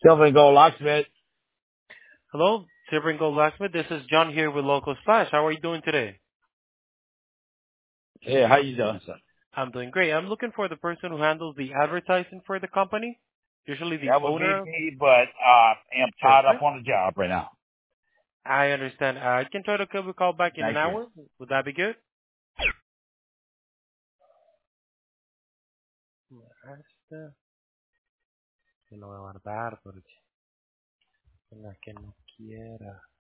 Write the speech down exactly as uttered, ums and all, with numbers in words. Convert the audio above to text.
Silver and Gold Locksmith. Hello, Silver and Gold Blacksmith. This is John here with Local Splash. How are you doing today? Yeah, how you doing, sir? I'm doing great. I'm looking for the person who handles the advertising for the company. Usually the That would be owner. me, but uh, I'm tied up Perfect. on the job right now. I understand. Uh, I can try to give a call back in an Thank you. hour. Would that be good? Hasta que lo voy a guardar porque en la que no quiera.